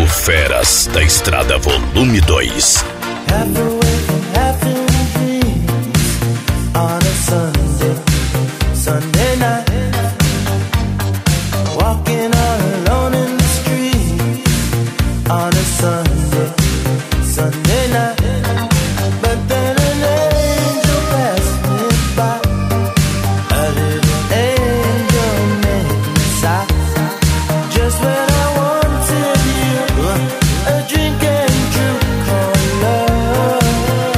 Feras da Estrada Volume 2. Sunday night, walking all alone in the street on a Sunday night. But then an angel passed me by, a little angel made me sigh. Just when I wanted you, a drink and true called love.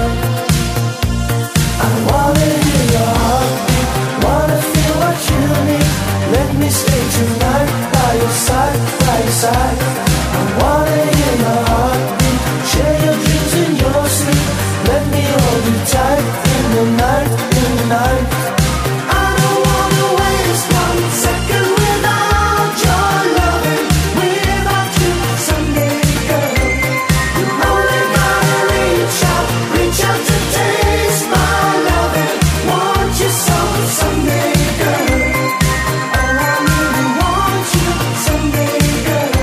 I wanna hear your heartbeat, wanna feel what you need. Let me stay tonight by your side, by your side. I wanna hear your heartbeat, share your dreams in your sleep. Let me hold you tight in the night, in the night. I don't wanna waste 1 second without your loving, without you, Sunday girl. You only gotta reach out to taste my loving. Want you so, Sunday girl. Oh, I really want you, Sunday girl.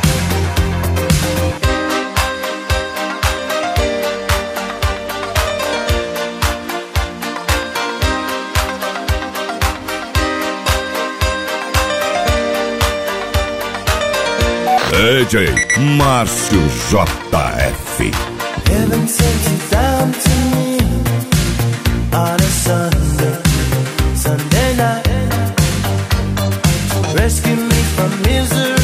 DJ Márcio JF. Heaven sent you down to me on a Sunday night to rescue me from misery.